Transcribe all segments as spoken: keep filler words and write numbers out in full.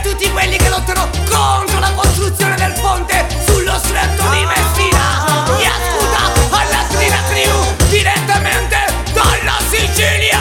tutti quelli che lottano contro la costruzione del ponte sullo stretto di Messina. Gli ascolta alla Trina Crew direttamente dalla Sicilia.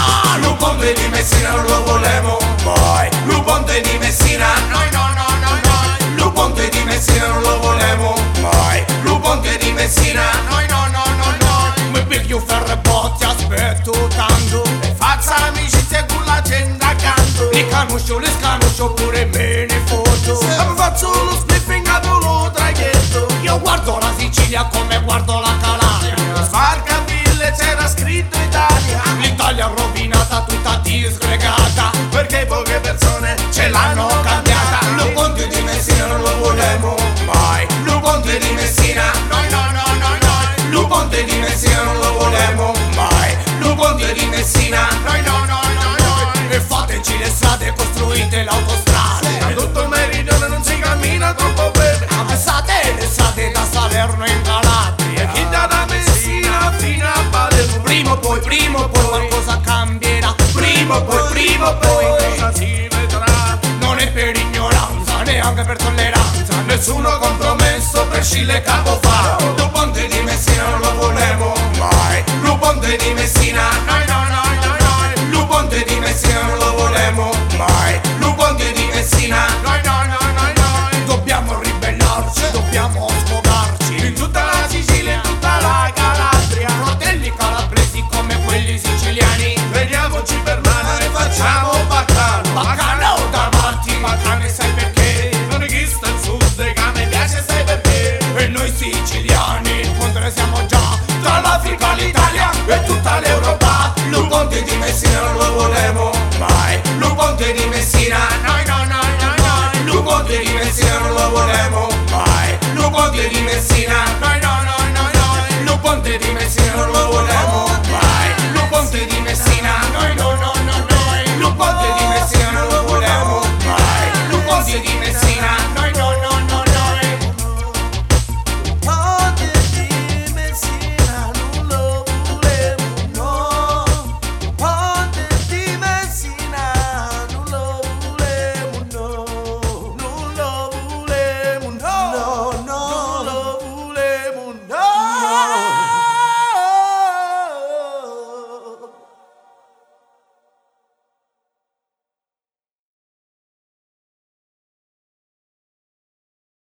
Lo ponte di Messina non lo volevo mai. Lo ponte di Messina, noi no no no no. Lo ponte di Messina non lo volevo mai. Lo ponte di Messina, noi no no no no. Mi piglio ferrebotti, aspetto tanto E faccia amicizia con la gente accanto. li conosco, li sconosco, pure me ne foto. E mi faccio lo sniffing a volo traghetto. Io guardo la Sicilia come guardo la Calabria. Sbarcaville c'era scritto Italia. L'Italia rovinata, tutta disgregata, Perché poche persone ce l'hanno cambiata. Lo ponte di Messina non lo volevo mai. Lo ponte di Messina, noi no no no no. Lo ponte di Messina non lo volevo mai. Lo ponte di Messina, noi no no no no. e fateci le strade, costruite l'autostrada. Da tutto il meridione non si cammina troppo bene. Pensate le strade da Salerno in Calabria. Chi da da Messina fino a Palermo. Prima o poi, prima o poi qualcosa cambierà. Prima o poi, prima o poi Cosa si vedrà? non è per ignoranza, neanche per tolleranza. Nessuno compromesso per Scille Capofaro. Lo ponte di Messina non lo volevo mai. Lo ponte di Messina, noi no no no no. Lo ponte di Messina non lo volevo mai. Lo ponte di Messina, noi no no no no. Dobbiamo ribellarci, dobbiamo sfogarci. In tutta la Sicilia, in tutta la Calabria. Fratelli calabresi come quelli siciliani. Vediamoci per mano e facciamo baccano. Baccano davanti, baccane sai perché? Non è chi sta in sud che a me piace, sai perché? E noi siciliani, il ponte siamo già. Dall'Africa all'Italia e tutta l'Europa. Lo ponte di Messina non lo volevo mai. Lo ponte di Messina, noi no no no no. Lo ponte di Messina non lo volevo mai. Lo ponte di Messina, noi no no no no. Lo ponte di Messina non lo volevo mai. Lo ponte di Messina